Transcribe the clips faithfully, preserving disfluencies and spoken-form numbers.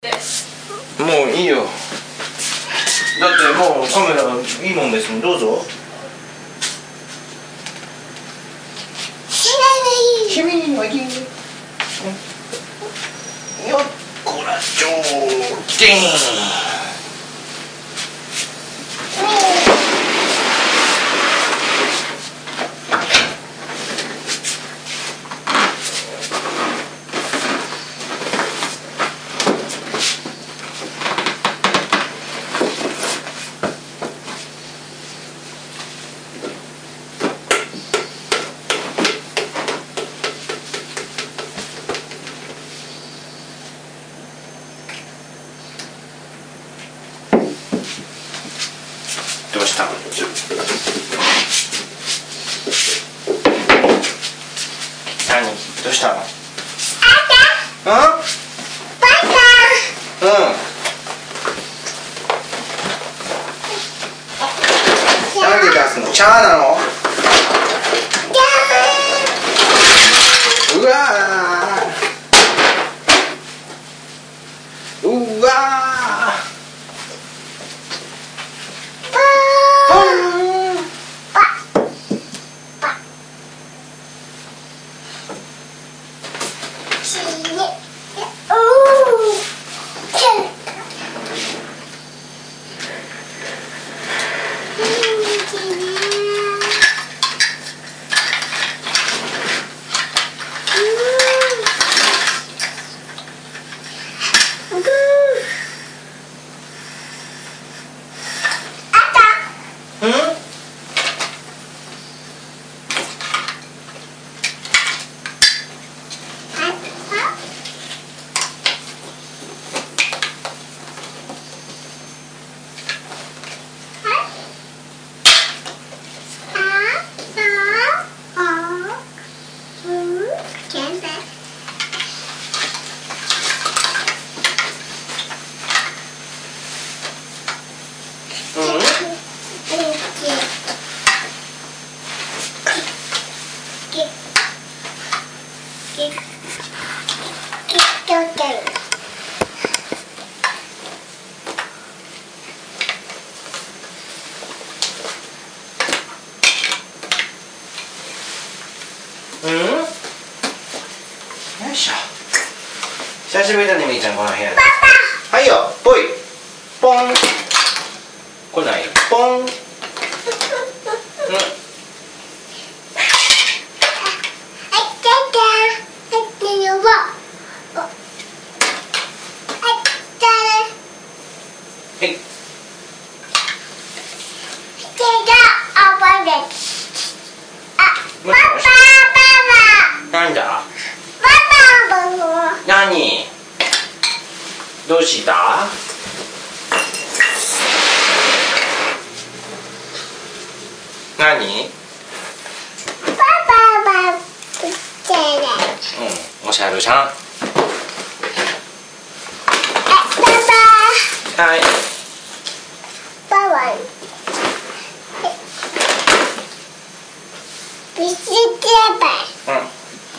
もういいよ。だってもうカメラいいもんですもん。どうぞ。君にはいいよ。よっこらちょーてん。どうしたの？何？どうしたの？うん？うん。なんで出すの？チャーなの？うわー。うわー。うん？よいしょ。久しぶりだね、みーちゃん、この部屋で。はいよ、ぽい。ポン。来ない。ポン。うん。はい。なんだ？何？どうした？何？うん、おしゃるさん。はい。うん。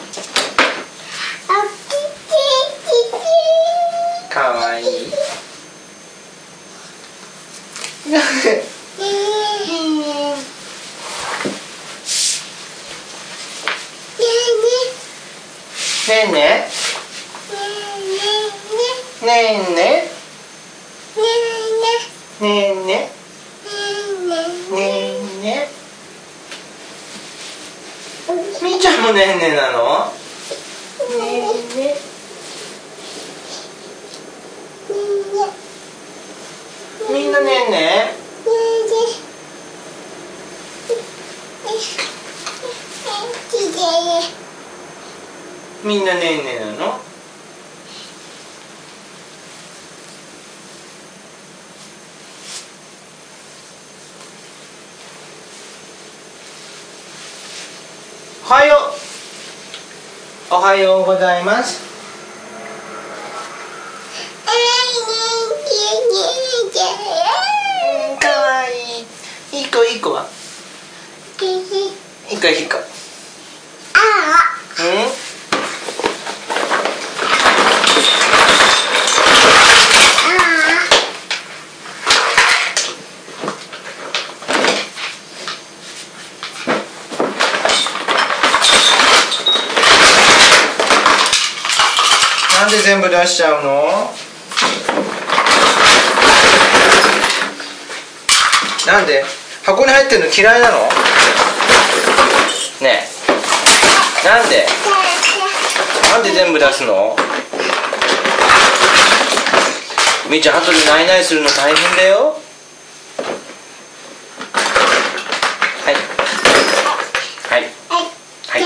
かわいい。ねえね。ねえね。ねえね。ねえね。みーちゃんもねんねなの？ねえね。みんなねんね。みんなねんねなの？おはよう。おはようございます。かわいい。いい子いい子は？いい子いい子。うん？ 出しちゃうの？なんで？箱に入ってるの嫌いなの？ねえ、なんで？なんで全部出すの？みーちゃん、後でナイナイするの大変だよ。はいはいはい。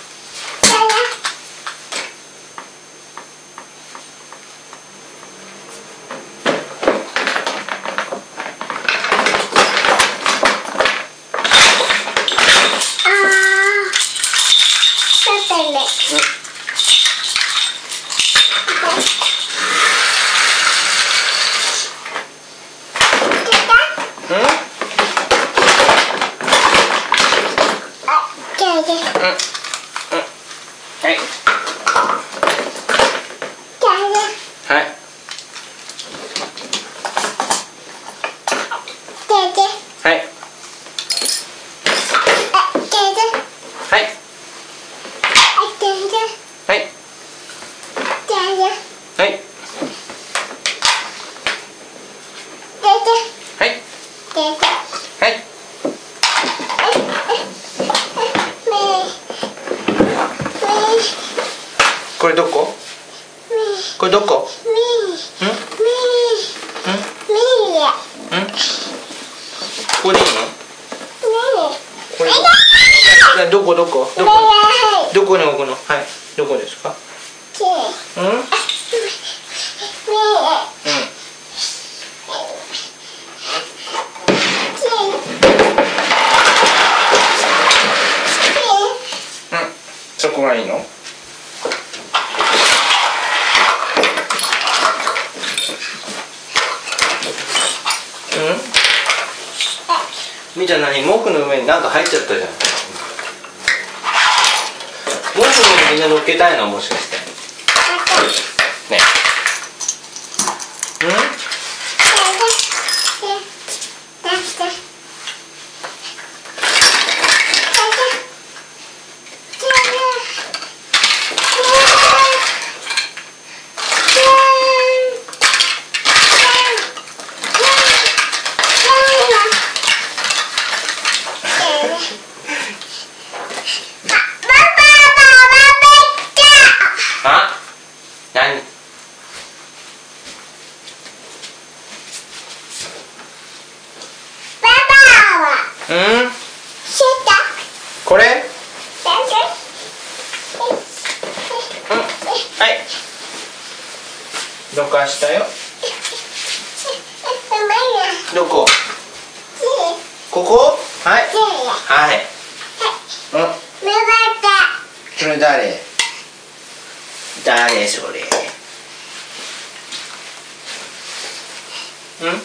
これどこ？これどこ？ん？ん？ん？これでいいの？これどこどこ？どこ？どこに置くの？はい。どこですか？うん？うん。そこがいいの？みーちゃん、何？毛布の上に何か入っちゃったじゃん。毛布の上にみんな乗っけたいの？もしかしてねえ。うん？あ？何？うん？これ？うん、はい。どかしたよ。どこ？ここ？はい。はい。うん。それ誰？誰それ？うん？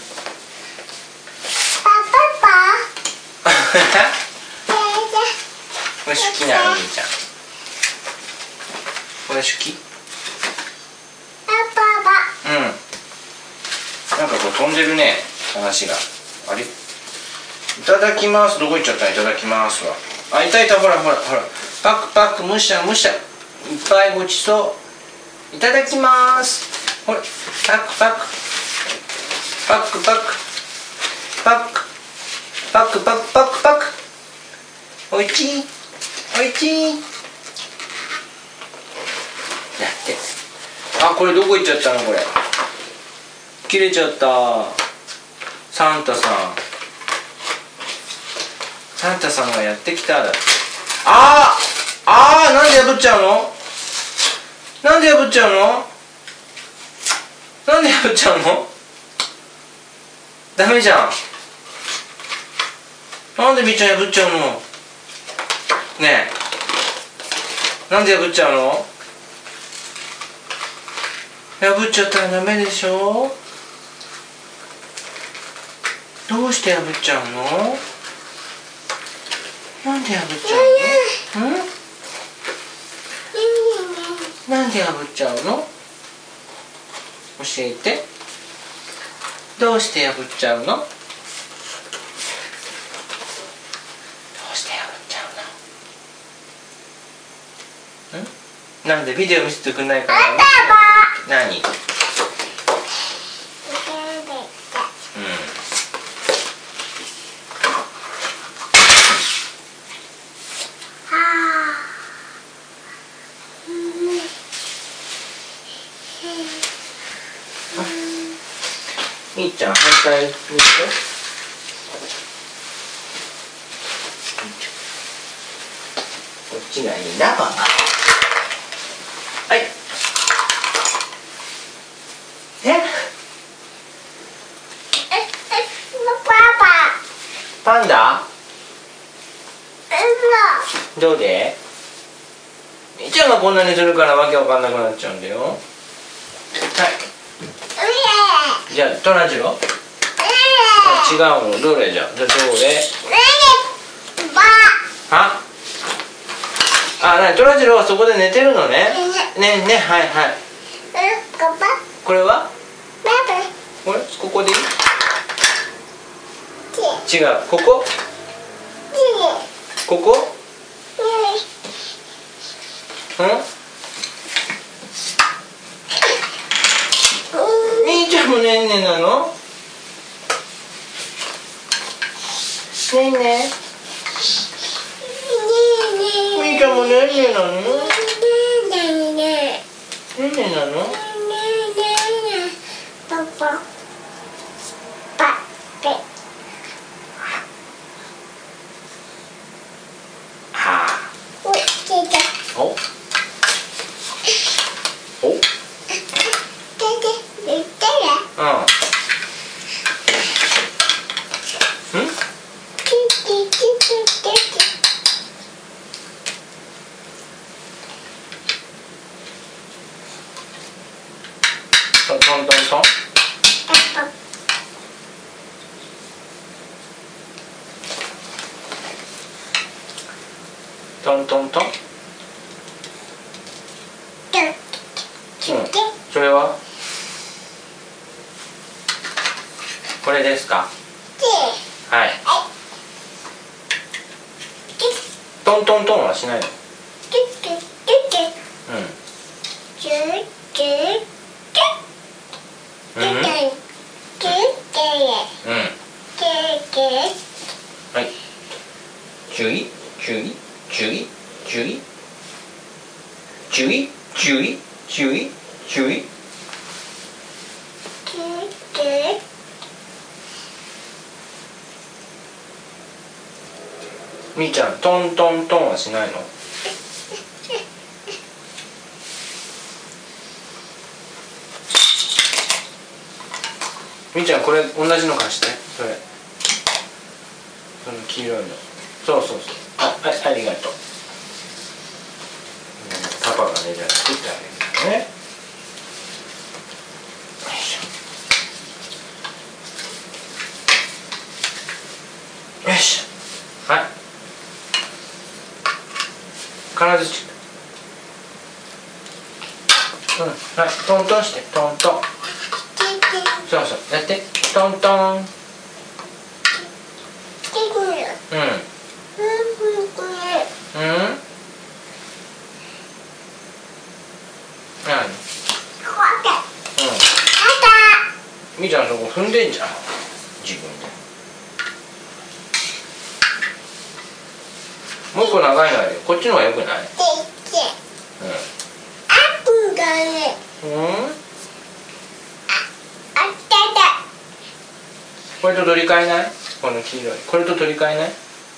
これ好きなの？みーちゃん。これ好き？うん。なんかこう飛んでるね、話が。あれ？いただきます。どこ行っちゃった？いただきますわ。あ、いたいた、ほらほらほら。パクパク、むしゃむしゃ。いっぱいごちそう。いただきます。ほら、パクパク。パクパク。パク。パクパクパクパク。おいちい。おいちい。やって。あ、これどこ行っちゃったのこれ。切れちゃった。サンタさん。サンタさんがやってきた。あーあー、なんで破っちゃうの？なんで破っちゃうの？なんで破っちゃうの？ダメじゃん。なんでみーちゃん破っちゃうの？ねえ、なんで破っちゃうの？破っちゃったらダメでしょ。どうして破っちゃうの？なんで破っちゃうの？うん？なんで破っちゃうの？教えて。どうして破っちゃうの？どうして破っちゃうの？ん？なんでビデオ見せてくれないからね。 何？うん。みーちゃん反対にして。こっちがいいな、パパ。はい。え？パンダ？どうで？みーちゃんがこんなにするからわけわかんなくなっちゃうんだよ。はい。じゃあトラジロ？違うの。どれじゃ？じゃあどれ？あ？あ、なにトラジロはそこで寝てるのね。ねね、はいはい。これは？これここでいい？違う、ここ？ここ？うん？みーちゃんもねんねなの？ねんね。みーちゃんもねんねなの？ねんねなの？お？お？うん。トントントントン。トントントン。うん。それは？これですか？はい。トントントンはしないの？うん。うん。うん。はい。注意注意注意注意注意注意注意注意。みーちゃんトントントンはしないの？みーちゃんこれ同じの貸して。それその黄色いの。そうそうそう。あ、はい、ありがとう。パパがね、じゃあ作ってあげるね。よいしょ。よいしょ。はい。金槌。うん、はい、トントンして、トントン。そうそう、やって、トントン。うん。うん。何？うん。みーちゃんそこ踏んでんじゃん。自分で。もう一個長いのあるよ。こっちの方がよくない？うん。うん。これと取り替えない？この黄色い。これと取り替えない？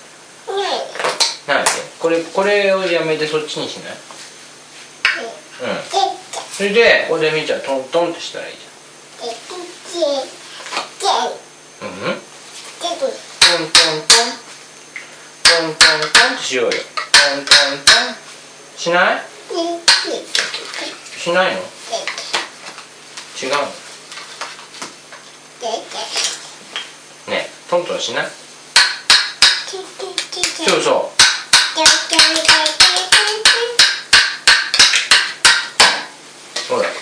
なんで？これ、これをやめてそっちにしない？うん。それで、これでみーちゃんトントンってしたらいいじゃん。うん。トントントン。トントントンってしようよ。トントントン。しない？しないの？違うの？ねえ、トントンしない？そうそう。ほら。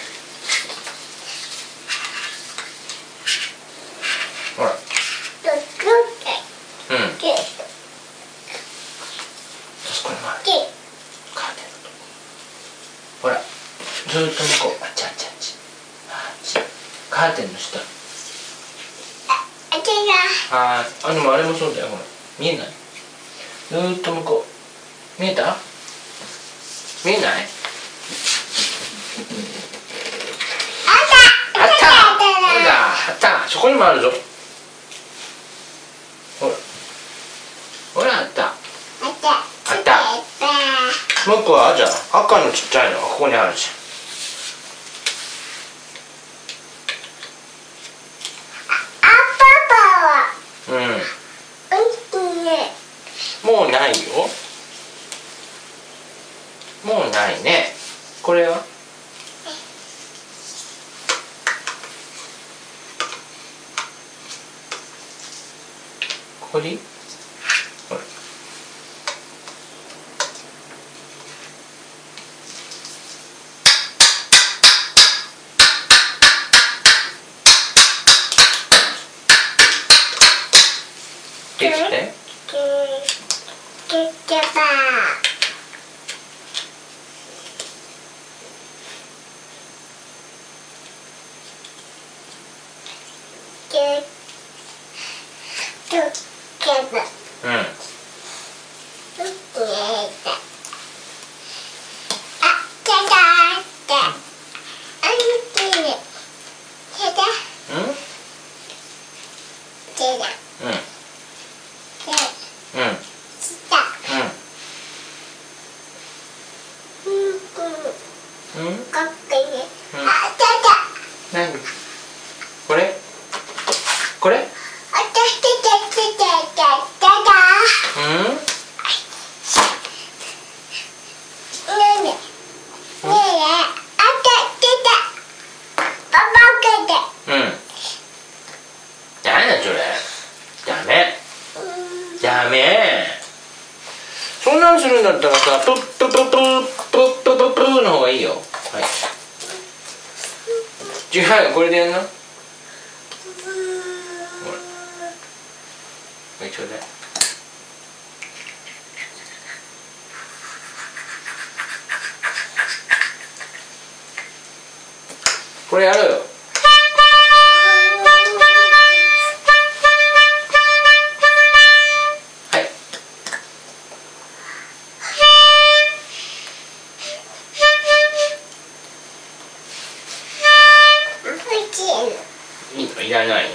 ほら。うん。これもある。カーテンのとこ。ほら。ずっと向こう。あっちあっちあっち。 カーテンの下。ああ、でもあれもそうだよ、ほら見えない？ずーっと向こう見えた？見えない？あったあったあった、そこにもあるぞ。ほらほら、あったあった。もう一個はじゃあ赤のちっちゃいのがここにあるじゃん。うん、もうないよ。もうないね。これはここでいい？ほらできて。うん。何？これ？これ？うん？うん。何だそれ。ダメ。ダメ。そんなんするんだったらさ、プップップップップップップップッの方がいいよ。はい。違う、これでやんな。ほら。これちょうだい。これやろうよ。はい。いいの？いらないの？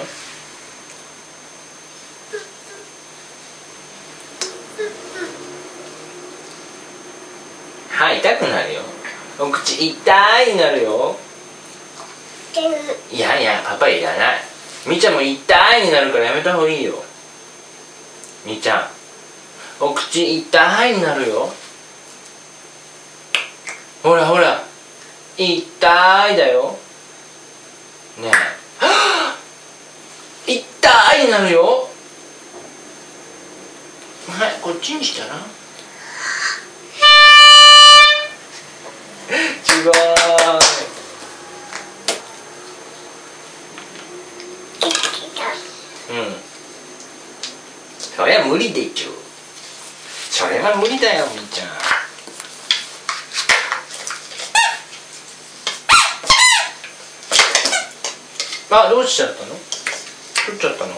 歯痛くなるよ。お口痛いになるよ。いやいや、パパいらない。みーちゃんも痛いになるからやめた方がいいよ。みーちゃん、お口痛いになるよ。ほらほら、痛いだよ。ねえ、はぁ、痛いになるよ。はい、こっちにしたら。違う。うん。それは無理でちゅ。それは無理だよ、みーちゃん。あ、どうしちゃったの？取っちゃったの？こ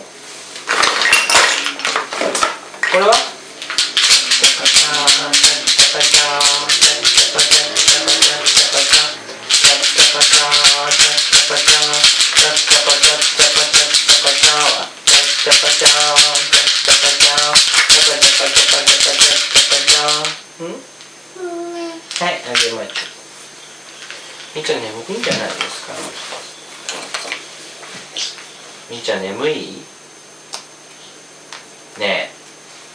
れは？はい、あげましょう。みーちゃん眠いんじゃないですか。みーちゃん眠い？ねえ。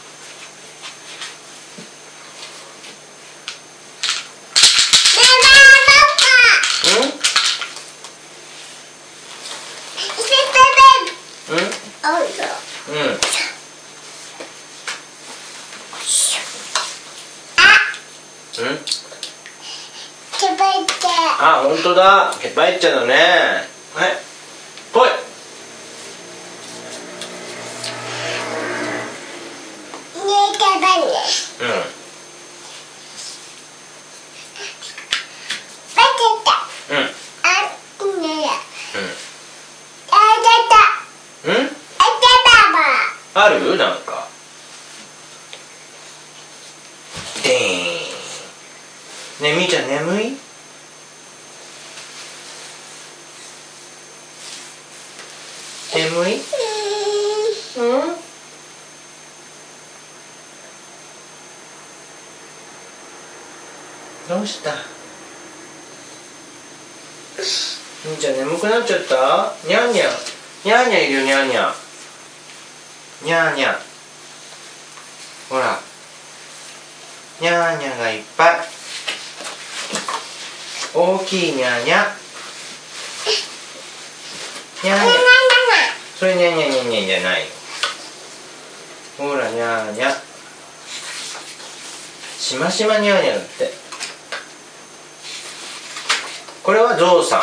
うん？うん？うん。うん？あ、ほんとだ。ケバイッチャだね。はい。来い。うん。うん。うん。 ある？なんかでーん。ねえみーちゃん眠い？眠い？うん？どうした？みーちゃん眠くなっちゃった？にゃんにゃんにゃんにゃんいるよ。にゃんにゃんにゃんにゃん、ほらにゃんにゃんがいっぱい。大きいにゃんにゃんにゃんにゃん、それにゃんにゃんにゃんにゃんじゃないよ。ほらにゃんにゃん、しましまにゃんにゃんって。これはゾウさん。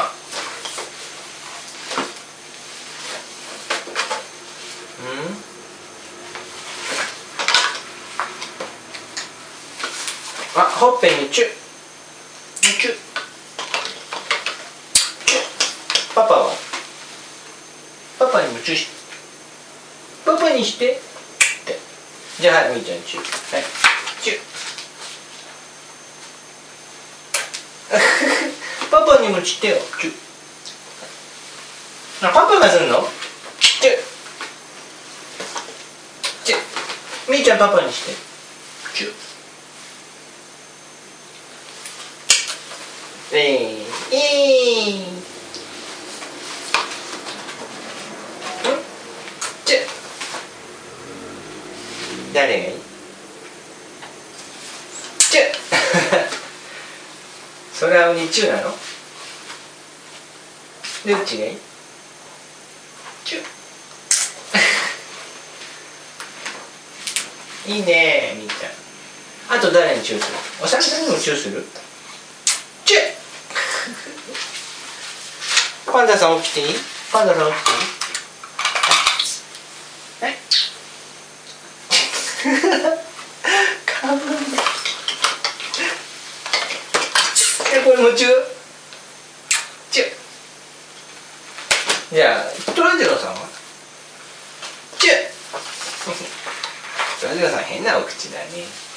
あ、ほっぺにチュッチュッチュッ。パパはパパにもチュッ、パパにしてって。じゃあはい、みーちゃんチュッ、はいチュッパパにもチュってよ、チュッ。あ、パパがするの？チュッチュッ。みーちゃんパパにしてチュッ。えー、えー、チュッ。誰がいい？チュッそれは日中なの？どっちがいい？チュッいいねみーちゃん。あと誰にチューする？おさるさんにもチューする？チュッパンダさん起きていい？パンダさん起きていい？はいかわいい。え、これもチュー？チュッ。じゃあトランジロさんは？チュットランジロさん変なお口だね。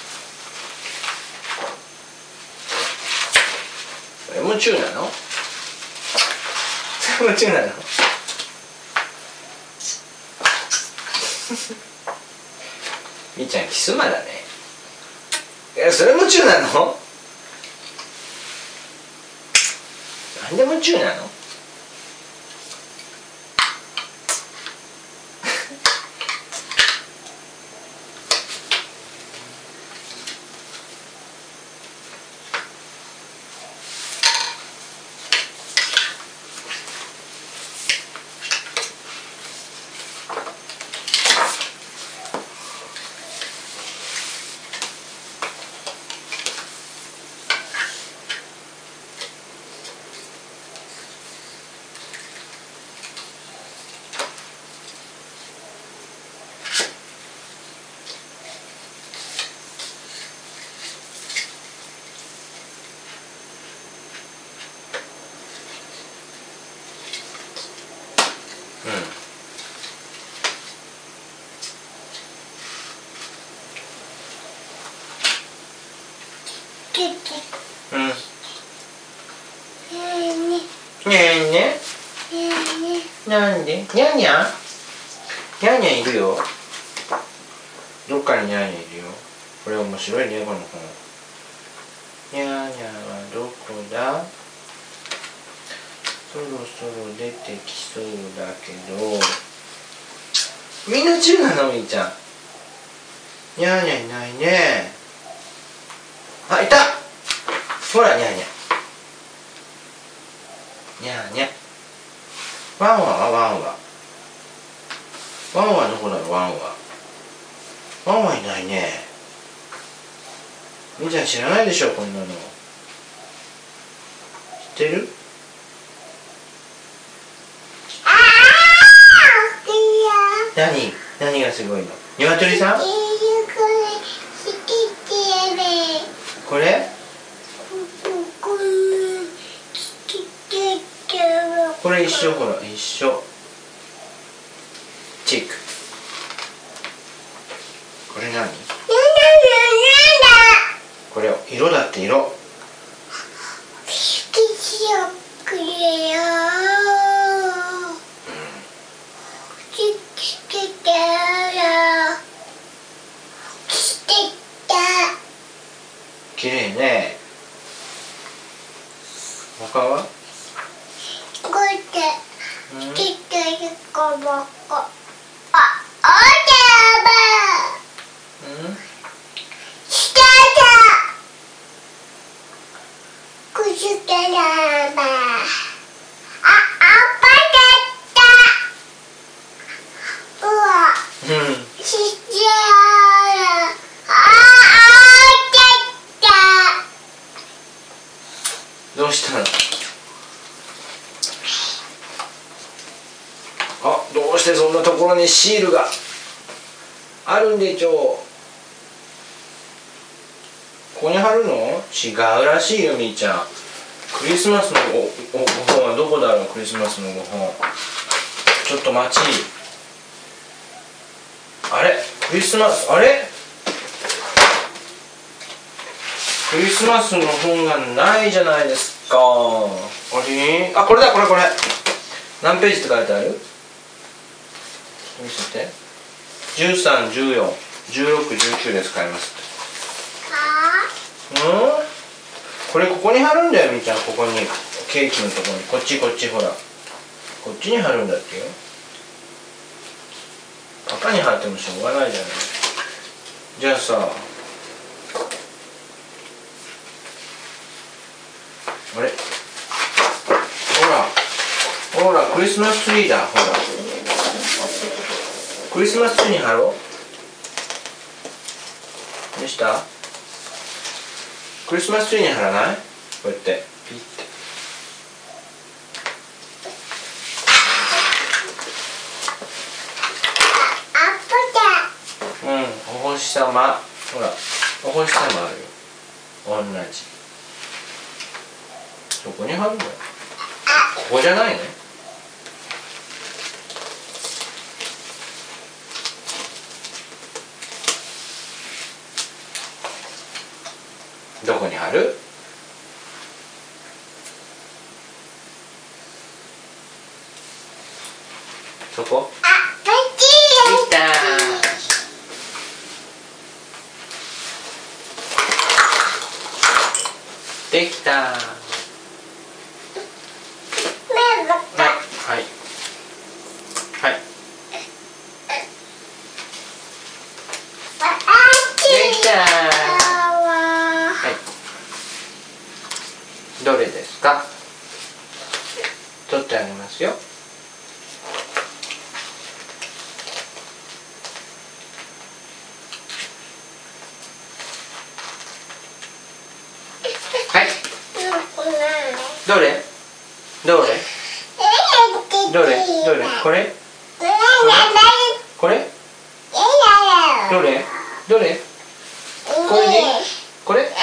それもチューなの？それもチューなの？みーちゃんキスマだね。え、それもチューなの？なんでもチューなの？うん。ねえね。なんで？にゃんにゃん？にゃんにゃんいるよ。どっかににゃんにゃんいるよ。これ面白いね、この本。にゃんにゃんはどこだ？そろそろ出てきそうだけど。みんなチューなのみーちゃん。にゃんにゃんいないね。あ、いた。ほらにゃんにゃん。にゃんにゃん。ワンワンはワンワン。ワンワンどこだろうワンワン。ワンワンいないね。みーちゃん知らないでしょこんなの。知ってる？何？何がすごいの？鶏さん？これ？これ一緒、ほら一緒。チェック。 って色。 色紙をくれよ。つけたらつけた。 綺麗ね。他は？ こうやってつけたりこぼこ。あ、おたば。 うん。 しただ。くすからば。あ、あぱだった。うわ。 うん。 しちゃう。あ、あだった。 どうしたの？あ、どうしてそんなところにシールがあるんでちょう。ここに貼るの？違うらしいよ、みーちゃん。クリスマスのごご本はどこだろう？クリスマスのご本。ちょっと待ち。あれ？クリスマス、あれ？クリスマスの本がないじゃないですか。あれ？あ、これだ、これこれ。何ページって書いてある？見せて。じゅうさん、じゅうよん、じゅうろく、じゅうきゅうで使いますって。うん？これここに貼るんだよ、みーちゃん。ここにケーキのところに。こっちこっち、ほらこっちに貼るんだってよ。赤に貼ってもしょうがないじゃない。じゃあさ、あれ、ほらほら、クリスマスツリーだ。ほらクリスマスツリーに貼ろう。どうした？クリスマスツリーに貼らない？こうやってピッて。うん、お星様。ほら、お星様あるよ。同じ。どこに貼るの？ここじゃないね。どこに貼る？そこ？ あ、こっち。 できた。できた。はいはいはい。できた。はい。どれですか？取ってあげますよ。はい。どれ？どれ？どれ？どれ？これ？これ？どれ？どれ？これでいい？これ？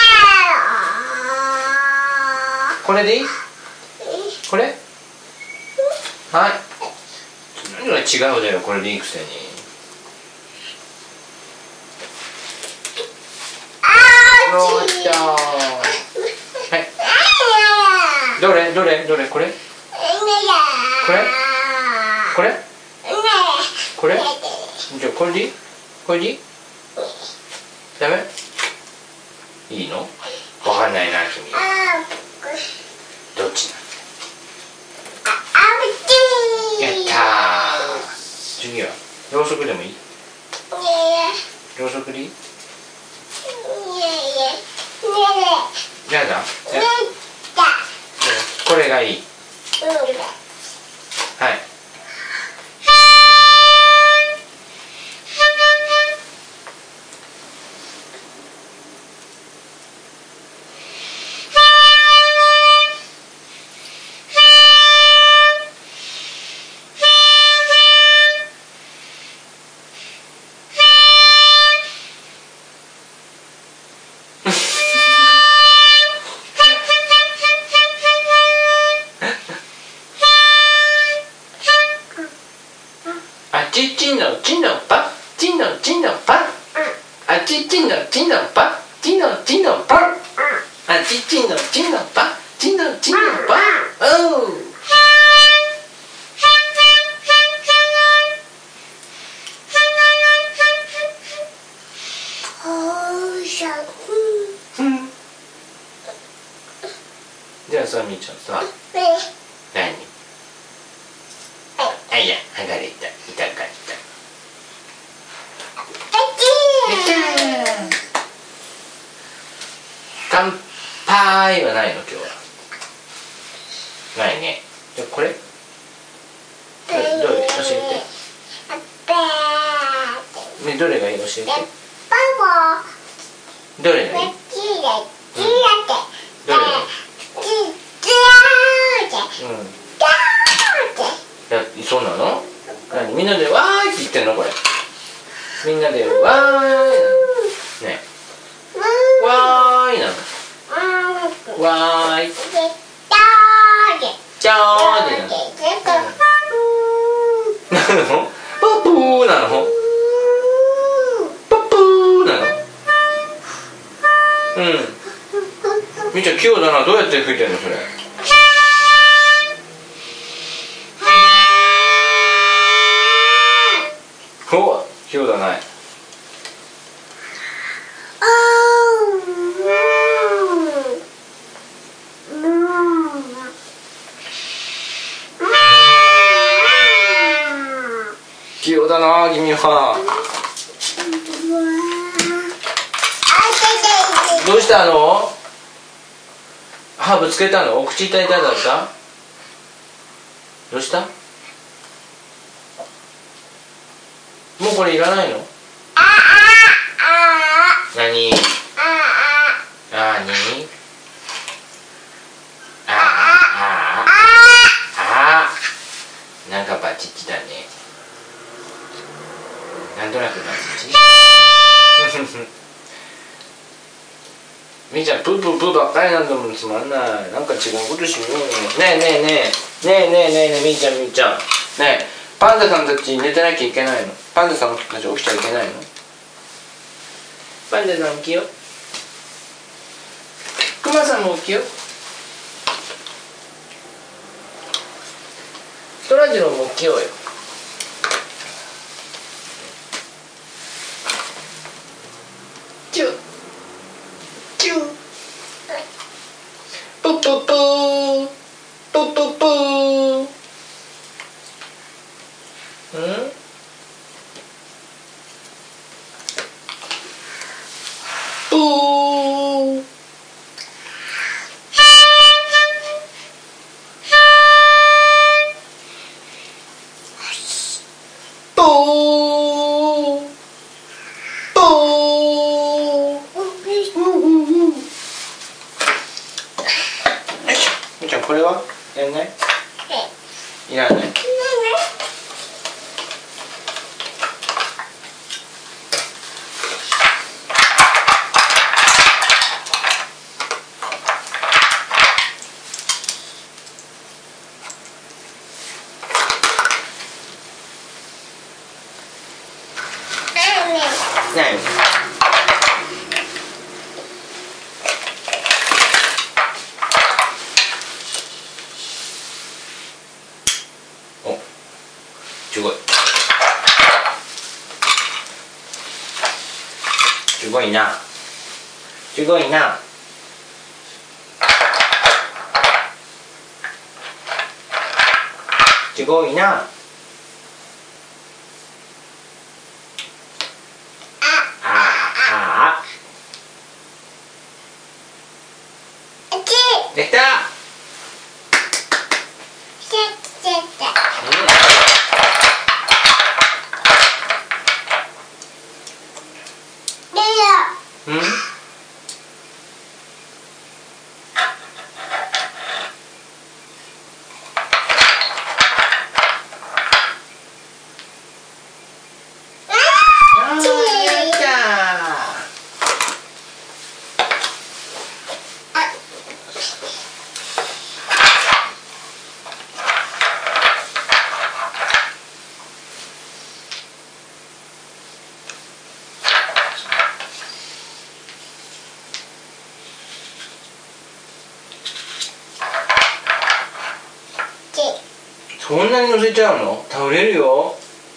これでいい？これ？はい。何が違うだよ、これでいいくせに。落ちた。はい。どれ？どれ？どれ？これ？これ？これ？これ？じゃあこれでいい？これでいい？ダメ？いいの？わかんないな、君。どっちなの？やったー。次はろうそくでもいい？ろうそくでいい？やだ。これがいい。はい。ちちのちのぱちのちのぱあちちのちのぱちのちのぱあ、ちちんのちんのぱちんのちんのぱおう。じゃあさ、みーちゃんさ、何？あいや、剥がれた、痛かった。乾杯はないの今日は。ないね。じゃあこれ？どれ教えて。ね、どれがいい教えて。どれがいい？どれがいい？うん。そうなの？何？みんなでわーいって言ってんのこれ。みんなでわーいなの。ね。わーいなの。わーい。じゃーでなの。なの？パプーなの？パプーなの？うん。みーちゃん器用だな。どうやって吹いてんのそれ。お、器用だね。器用だな君は。どうしたの？歯ぶつけたの？お口痛い痛いだった？どうした？もうこれいらないの？何？あーに？あーあーあーなんかバチッチだね。なんとなくバチッチみーちゃんプープープーばっかりなんだもん。つまんない。なんか違うことしようよ。ねえねえねえねえねえねえねえみーちゃんみーちゃんねえ、パンダさんたち寝てなきゃいけないの？パンダさんたち起きちゃいけないの？パンダさん起きよ。クマさんも起きよ。そらジローも起きようよ。チュチュプップップープップップー。うんプープープー。みーちゃんこれはやんない？いらない。何？お、すごい。すごいな。すごいな。すごいな。できた。うん。うん。 そんなに乗せちゃうの？倒れるよ。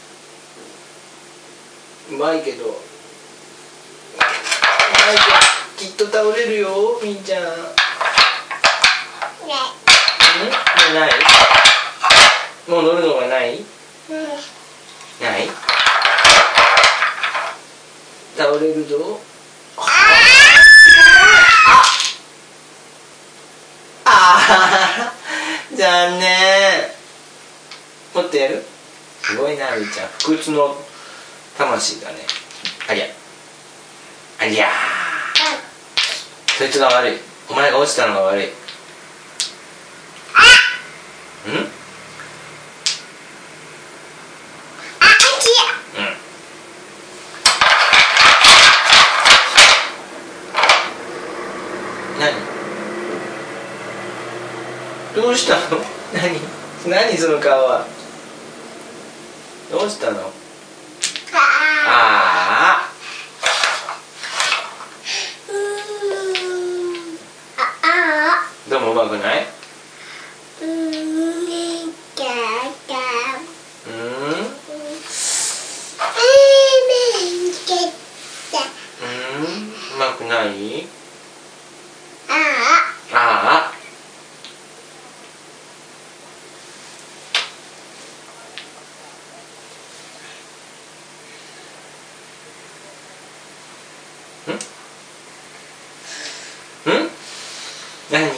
うまいけどうまいけどきっと倒れるよ、みーちゃん。ね、うん、ない？もう乗るのがない？うん、ない？倒れるぞ。ああー残念。もっとやる？すごいな、みーちゃん。不屈の魂だね。ありゃありゃー、そいつが悪い。お前が落ちたのが悪い。うん？何？どうしたの？何？何その顔は。どうしたの？ああ。どうもうまくない？うーん。うまくない？ああ。ああ。ん？ん？何？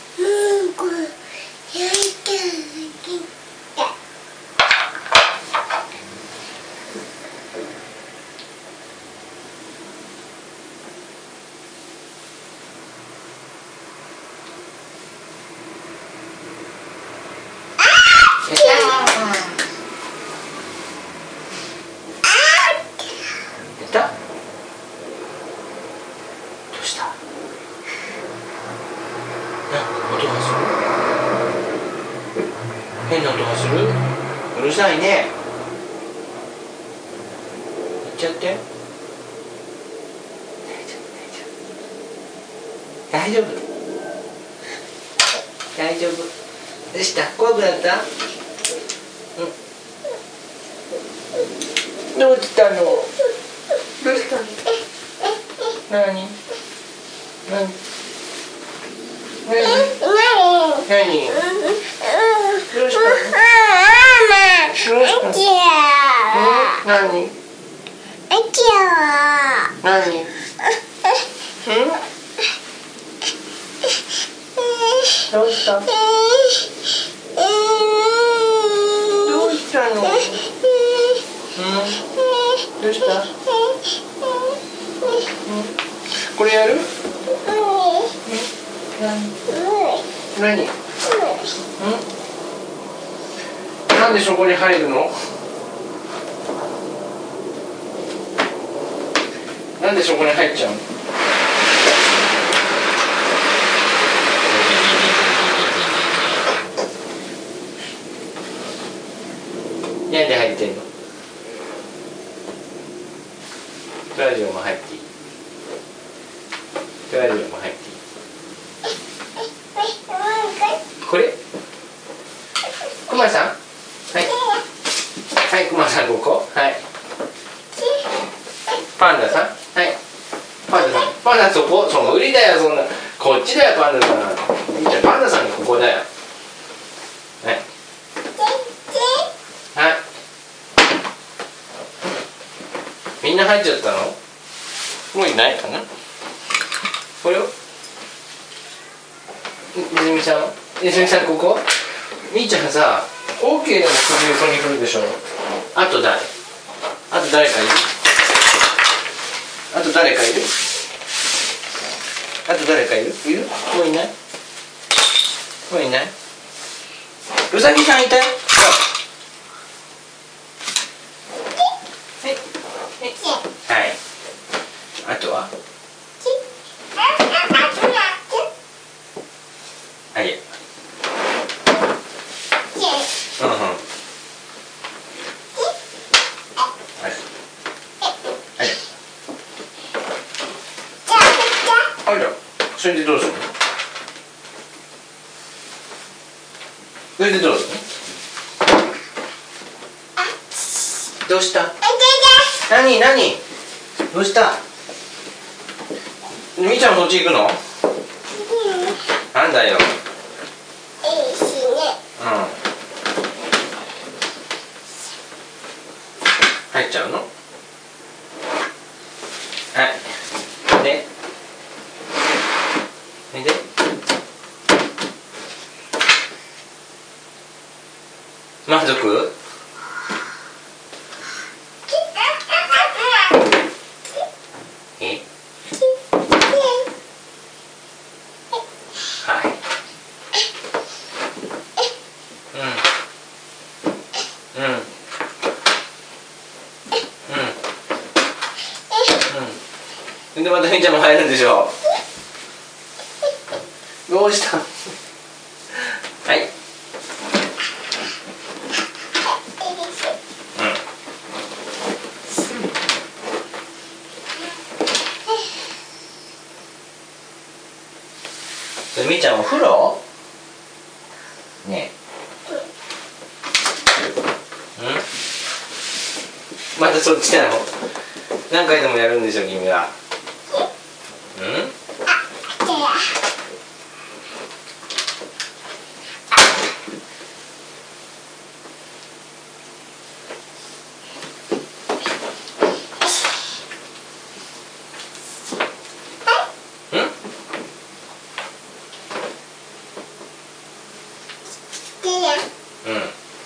やった？どうした？音がする？変な音がする？うるさいね。言っちゃって。大丈夫大丈夫。どうした？怖くなった？うん。どうしたの？どうしたの？なに？なに？なに？なに？どうしたの？どうしたの？なに？なに？うん？どうした？どうしたの？うん？どうした？うん？これやる？何？何？うん？なんでそこに入るの？なんでそこに入っちゃうの？なんで入ってんの？ラジオも入っていい？ラジオも入っていい？これ？くまさん？はい。はい、くまさんここ？はい。パンダさん？はい。パンダさん。パンダそこ？その無理だよ、そんな。こっちだよ、パンダさん。じゃあパンダさんここだよ。はい。はい。みんな入っちゃったの？もういないかな？これを？ねずみさん？ねずみさんここ？みーちゃんさ、オーケーでも首横に振るでしょ。あと誰？あと誰かいる？あと誰かいる？あと誰かいる？いる？もういない？もういない？うさぎさんいたよ。はい。はい。あとは？あ、いえ。うんうん。あれ。あれ。あら、それでどうするの？それでどうするの？ どうした？何何？どうした？みーちゃんそっち行くの？なんだよ。うん。入っちゃうの？はい。で。で。満足？え？はい。うん。うん。うん。でまたみーちゃんも入るんでしょ。どうした？はい。うん。それみーちゃんお風呂？ねえ。うん？またそっちなの？何回でもやるんでしょ君は。うん？うん。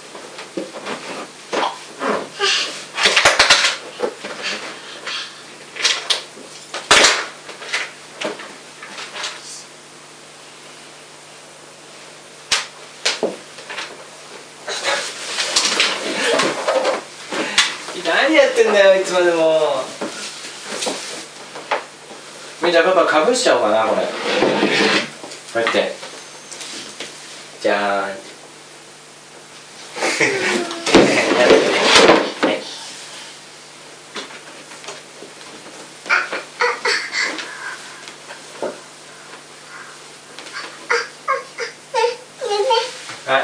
何やってんだよいつまでも。みーちゃんパパかぶしちゃおうかなこれ。こうやって。じゃーん。やってね。はい。はい。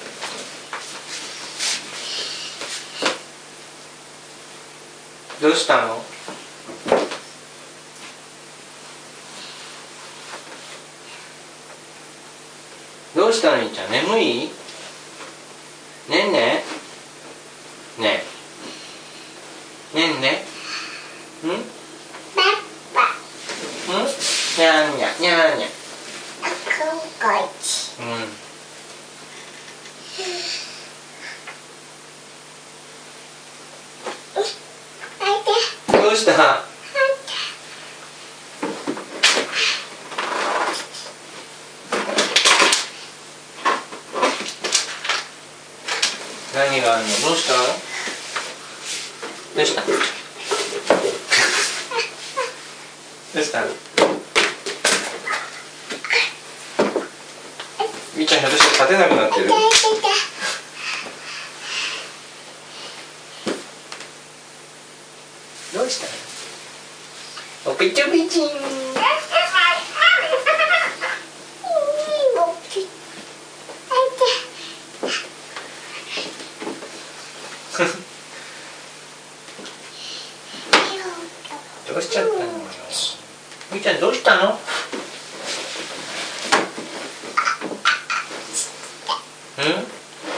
どうしたの？どうしたのみーちゃん、眠い？ねんねねえ。ねんねん？ん？ん？にゃんにゃにゃんにゃ。うん。どうした？何があるの？どうしたの？どうした？どうしたの？みーちゃんひょっとして立てなくなってる？どうしたの？おぴちょぴちん。どうしちゃったのよ。みーちゃんどうしたの？うん？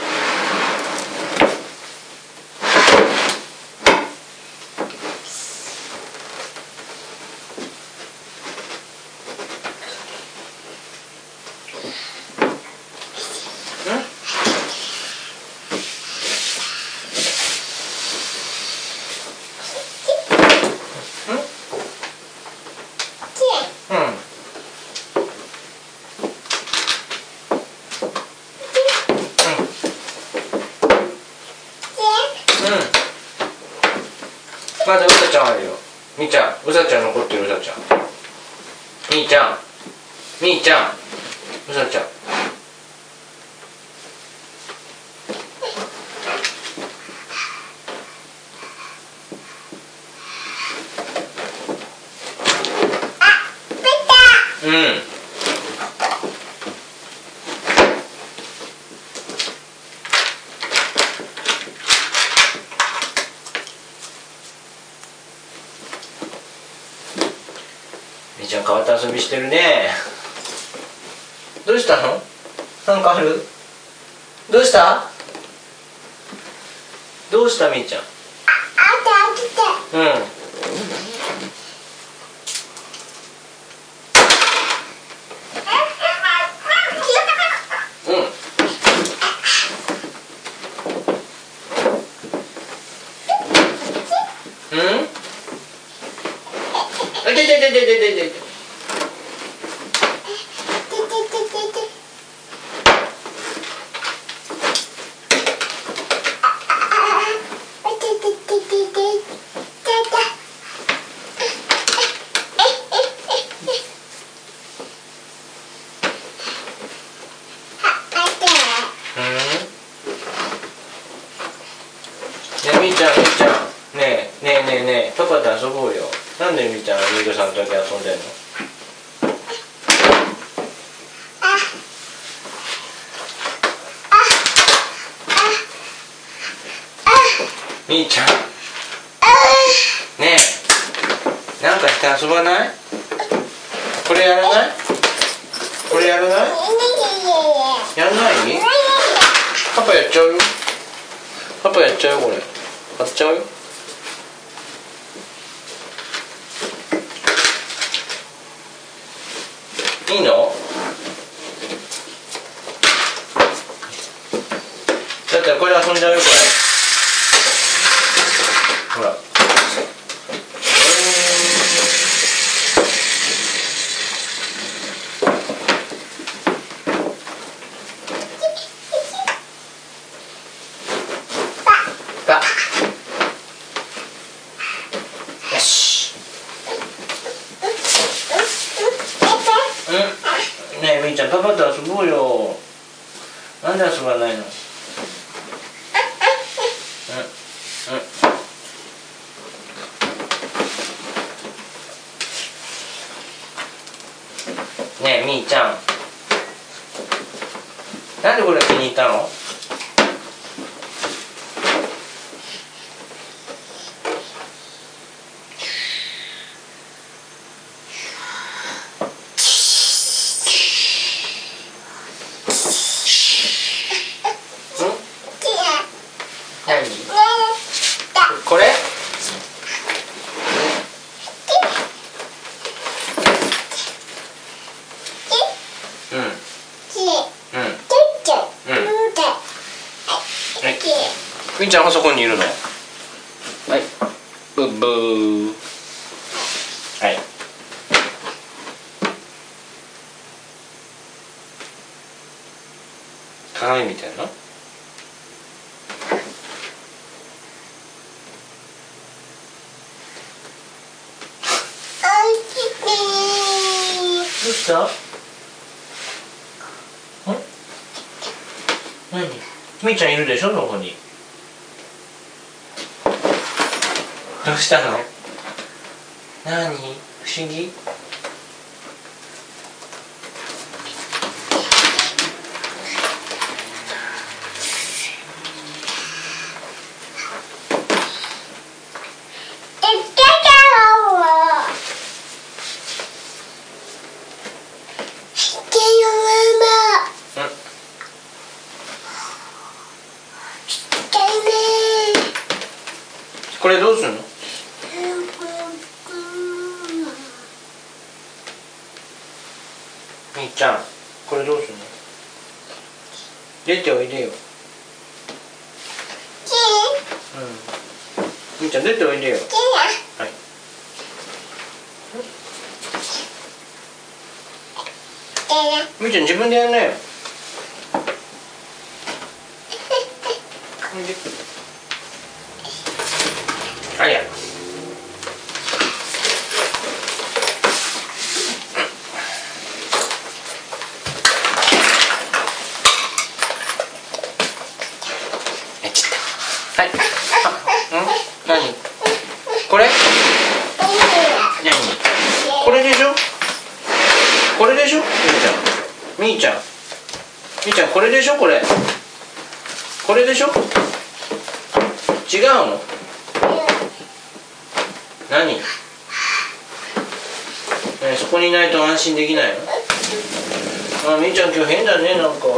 まだうさちゃんあるよ。みーちゃん、うさちゃん残ってる。うさちゃん。みーちゃん、みーちゃん、うさちゃん。うん。 ちゃん変わった遊びしてるね。どうしたの？なんかある？どうした？どうしたみーちゃん？うん。うん？あ、ででででででで。ねえみーちゃん、みーちゃん、ねえねえねえねえ、パパと遊ぼうよ。なんでみーちゃん、ミルさんとだけ遊んでんの？みーちゃん、ねえ、なんかして遊ばない？これやらない？これやらない？やんない？パパやっちゃうよ。パパやっちゃうよ、これ。やっちゃうよ。いいの？だったらこれ遊んじゃうよ、これ。ほら。パ。よし。うん。ねえみーちゃん、パパと遊ぼうよ。なんで遊ばないの？うん。うん。ねえみーちゃん、なんでこれ気に入ったの？何？これ？うん。うん。みーちゃんはそこにいるの？はい。ブッブー。はい。鏡みたいな？どうした？ん？何？みーちゃんいるでしょ、そこに。どうしたの？なに？不思議？これどうするの？みーちゃん、これどうするの？出ておいでよ。うん。みーちゃん出ておいでよ。はい。みーちゃん自分でやんなよ。ありゃ。はい。あ、ん？何？これ？何？これでしょ？これでしょ？みーちゃん。みーちゃん。みーちゃん、これでしょ？これ。これでしょ？違うの？何？何それ？ こにいないと安心できないの？あ、みーちゃん今日変だね、なんか。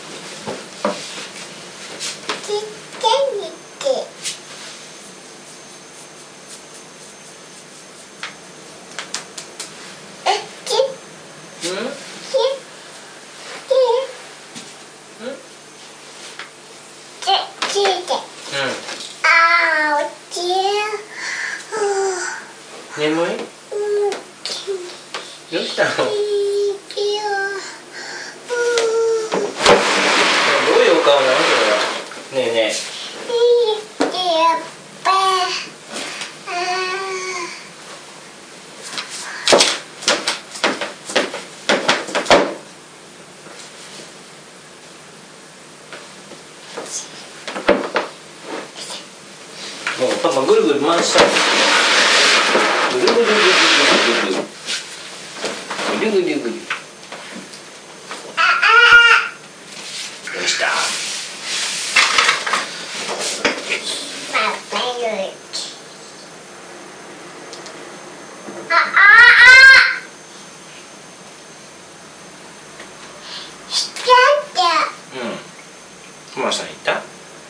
眠い？どうしたの？どういうお顔なのそれは。ねえねえ。もうパパぐるぐる回したい。ぐるぐるぐるぐるぐるぐるぐるぐるぐる。どうした？うん。クマさんいた？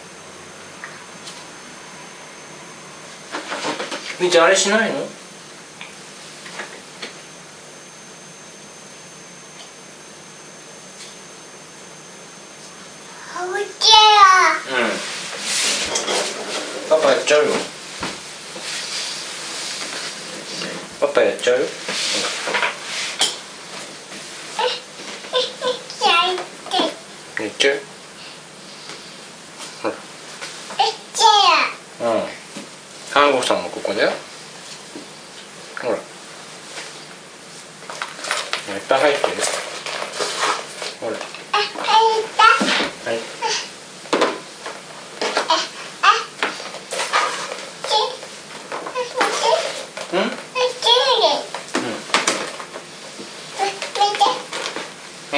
みーちゃんあれしないの？うん。パパやっちゃうよ。パパやっちゃうよ。やっちゃう。ほら。うん。看護師さんもここだよ。ほら。いっぱい入ってる。ほら。はい。うん？うん。はい。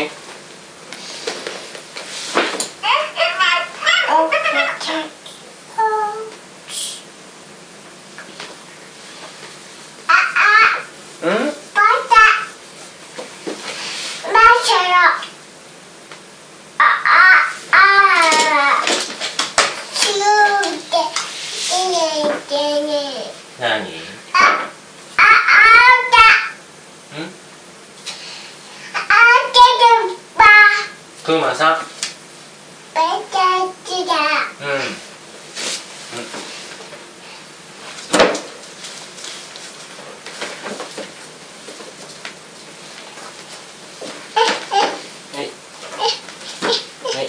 うん？何？クマさん。うん。はい。はい。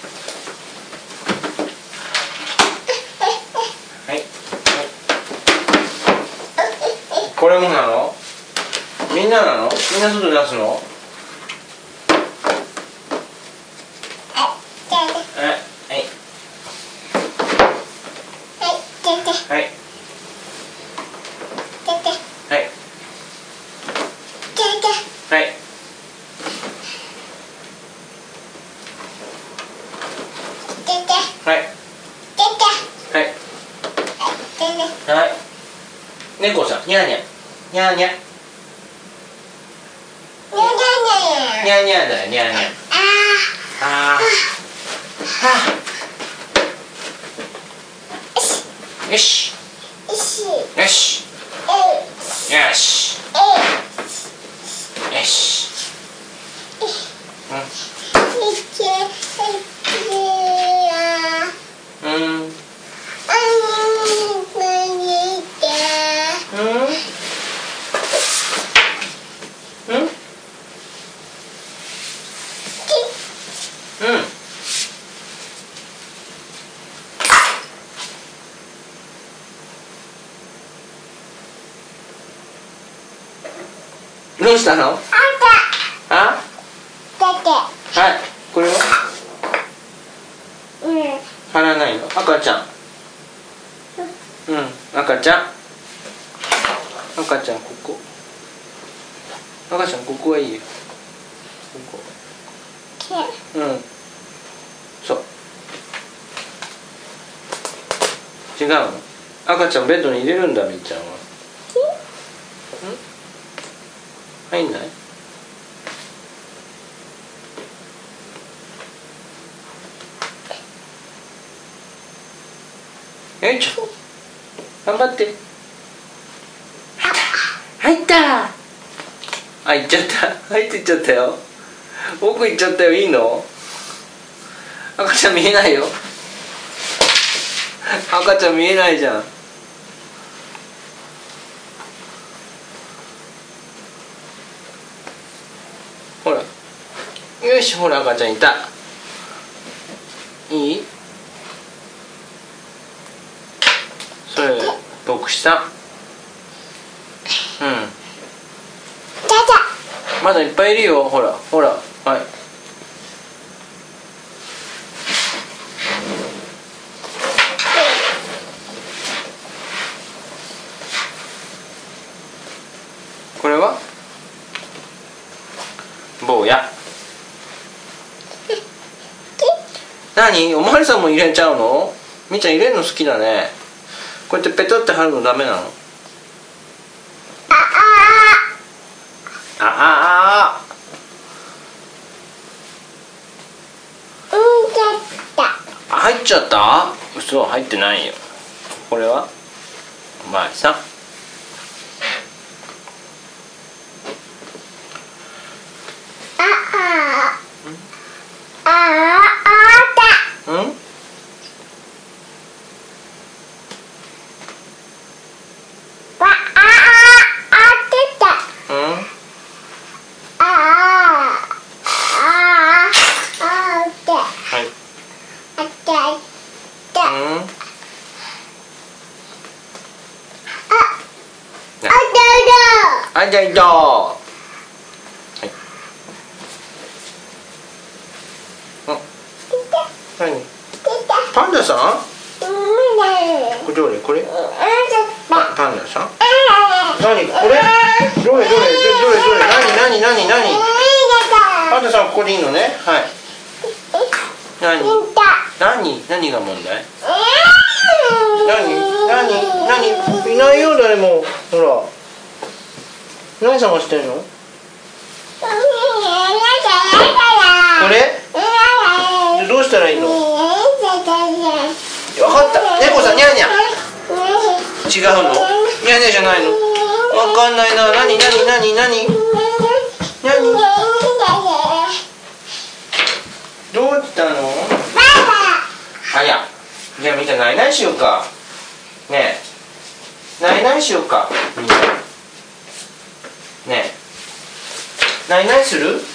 はい。これもなの？みんななの？みんな外出すの？はい。はい。はい。はい。はい。はい。はい。猫さん、にゃーにゃ。にゃーにゃ。にゃーにゃだよ、にゃーにゃ。あー。はあ。よし。よし。よし。よし。よし。うん。うん。うん。うん。どうしたの？あ？はい、これは？うん。貼らないの？赤ちゃん。うん、赤ちゃん。赤ちゃんここ。赤ちゃんここはいいよ。ここ。うん。そう。違うの？赤ちゃんベッドに入れるんだ、みーちゃんは。 入んない？よいしょ、頑張って。入った。あ、行っちゃった。入っていっちゃったよ。奥行っちゃったよ。いいの？赤ちゃん見えないよ。赤ちゃん見えないじゃん。ほら、よし、ほら赤ちゃんいた。いい？それ牧師さん。うん。まだいっぱいいるよ。ほらほら、はい。これは坊や。何？おまわりさんも入れちゃうの？みーちゃん入れるの好きだね。こうやってペトって貼るのダメなの？ああああ、入っちゃった？嘘、入ってないよ。これはおまわりさん。うん？あ、じゃあいどう。はい。何？パンダさん？これどれ？これ？パパンダさん？何？これ？どれどれどれどれ？何何何何？パンダさんここでいいのね。はい。何？何？何が問題？何？何？何？いないよ誰も。ほら。何探してんの？これ？どうしたらいいの？分かった。猫さん、ニャーニャー。違うの？ニャーニャーじゃないの？分かんないな。何何何何？何？どうしたの？あ、いや。じゃあみんなナイナイしようか。ねえ。ナイナイしようか。みんな。ねえ、ナイナイする？ん？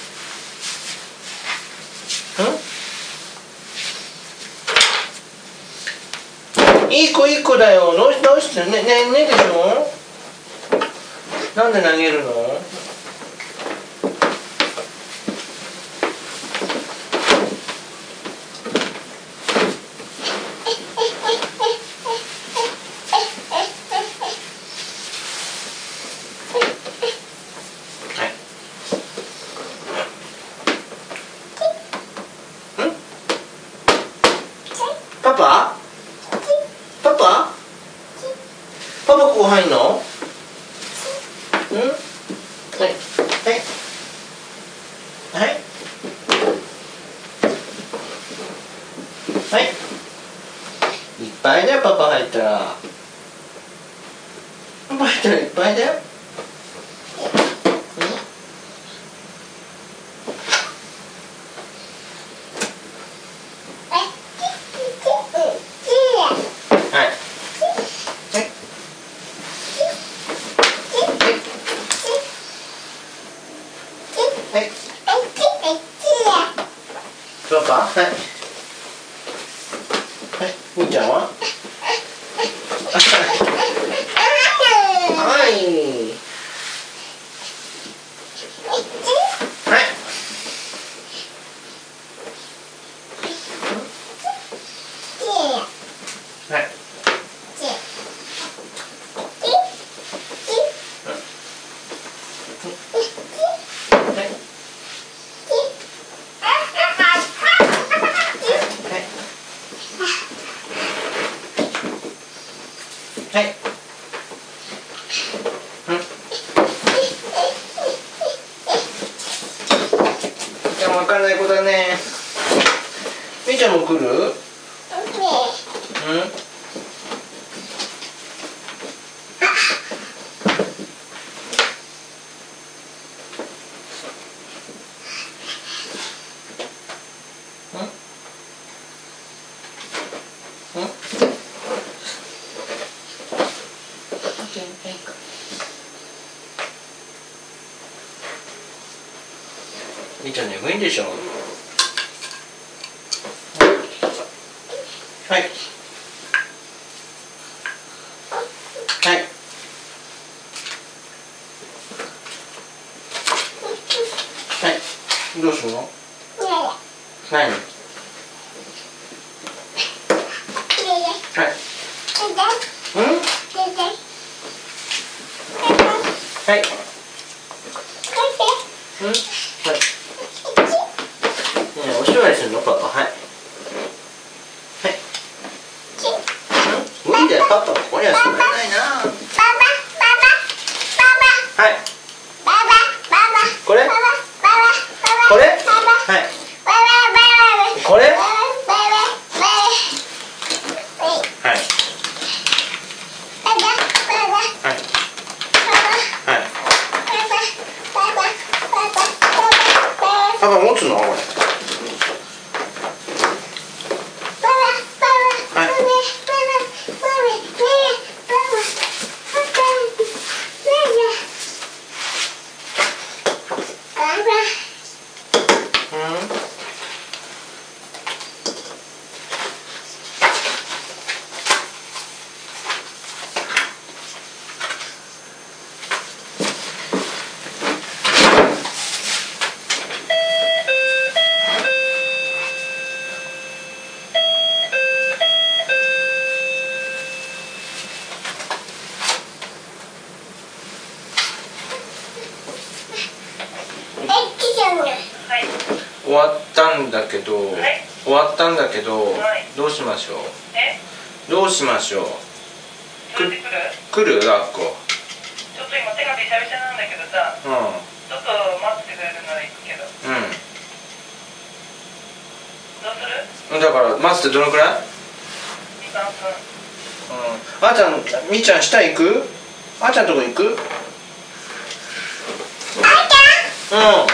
いい子いい子だよ。どうしどうしてねねねでしょ？なんで投げるの？パパ？パパ？パパここ入んの？うん？はいはいはいはい。いっぱいだよパパ入ったら。パパ入ったらいっぱいだよ。はい。そうか。はい。はい。みーちゃんは？はい。はい。はい。はい。うん。 と来る？うん？みーちゃん眠いんでしょ。はいはいはいどうするの？何？はいうん？はいうん？はいねえ、おしわりするのパパ？はいはい無理だよ、パパここには座れないな。はいこれ？これ？はいこれ？はいはいはいパパ持つの？これ終わったんだけど、はい、終わったんだけど、はい、どうしましょう？え？どうしましょう？く、来る？学校。ちょっと今手がびしゃびしゃなんだけどさ、うん、ちょっと待ってくれるなら行くけど。うん。どうする？だから待つってどのくらい？に、さんぷん。うん。あーちゃん、みーちゃん下行く？あーちゃんとこ行く？あーちゃん？うん。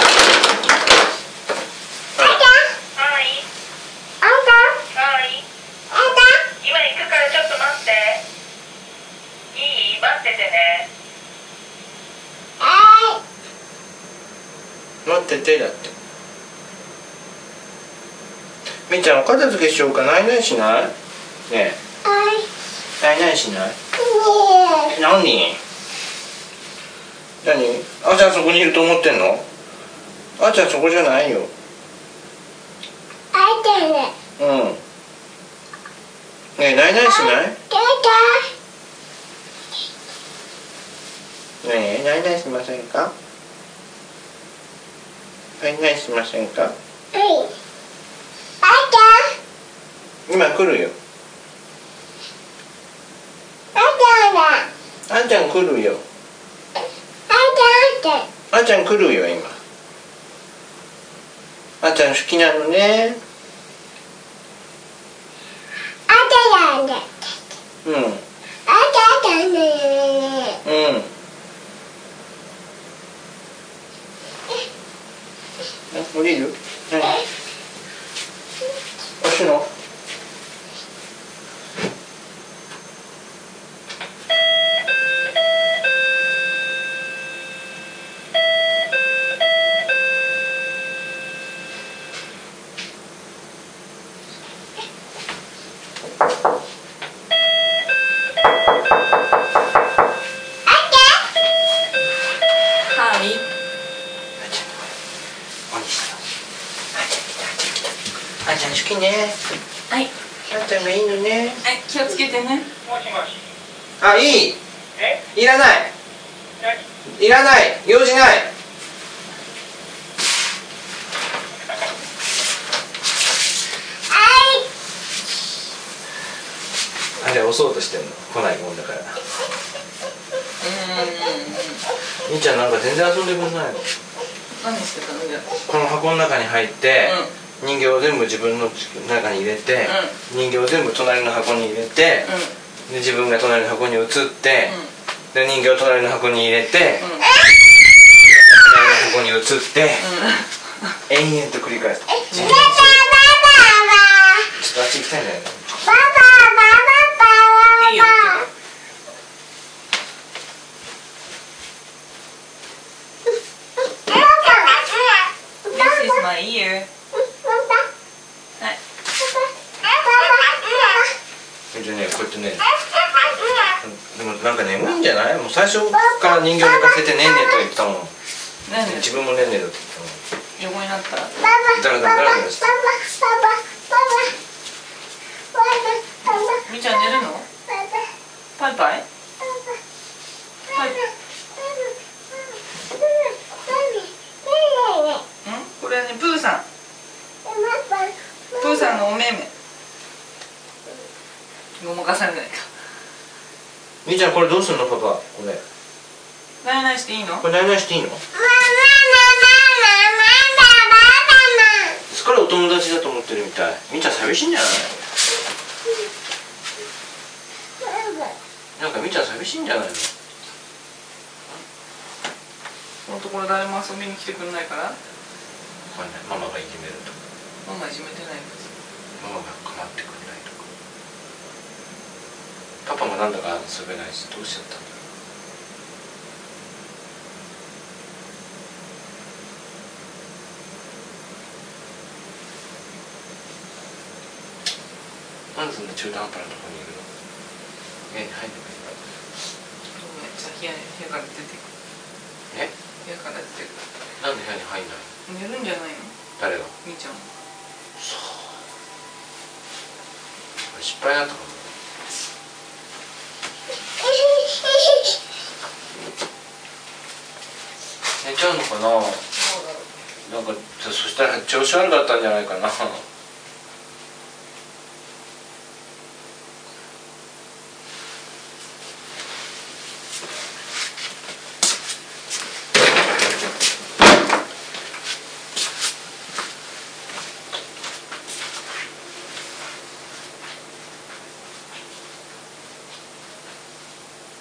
待っててだって。みーちゃんお片付けしようか。ないないしない？ねえ。ないないしない？何？何？あーちゃんそこにいると思ってんの？あーちゃんそこじゃないよ。あーちゃんね。うん。ねえ、ないないしない？ねえ、ないないしませんか？ないないしませんか？はい。あーちゃん。今来るよ。あーちゃんだ。あーちゃん来るよ。あーちゃん。あーちゃん来るよ今。あーちゃん好きなのね。あーちゃんだ。うん。あーちゃんだね。うん。降りる？何？押すの？あーちゃん好きね。はい。あーちゃんがいいのね。はい、気をつけてね。もしもし。あ、いい。え？いらない。いらない。用事ない。あれ押そうとしてんの。来ないもんだから。みーちゃんなんか全然遊んでくんないの。何してたの？じゃあこの箱の中に入って、 人形を全部自分の中に入れて、うん、人形を全部隣の箱に入れて、うん、で自分が隣の箱に移って、うん、で人形を隣の箱に入れて、うん、隣の箱に移って、うん、延々と繰り返す。ちょっとあっち行きたいんだよね。いいよ。This is my ear. はい。じゃね、こうやってね。でもなんか眠いんじゃない？もう最初から人形寝かせてねんねと言ってたもん。自分もねんねだって言ったもん。横になったら。だらだらだらだらして。みーちゃん寝るの？パイパイ？パイ。これはね、プーさん。プーさんのお目目。ごまかされないか。みーちゃん、これどうすんの、パパ、これ。ないないしていいの？これないないしていいの？すっかりお友達だと思ってるみたい。みーちゃん寂しいんじゃない？なんかみーちゃん寂しいんじゃないの？このところ誰も遊びに来てくれないから？ママがいじめるとか。ママいじめてないんです。ママが構ってくれないとか。パパもなんだか遊べないし、どうしちゃったんだろう。なんでそんな中途半端なところにいるの？部屋に入んなきゃいいから。めっちゃ部屋、部屋から出てくる。え？部屋から出てくる。なんで部屋に入んないの？寝るんじゃないの？誰が？みーちゃん。そう。失敗だったかも。寝ちゃうのかな。なんかそしたら調子悪かったんじゃないかな。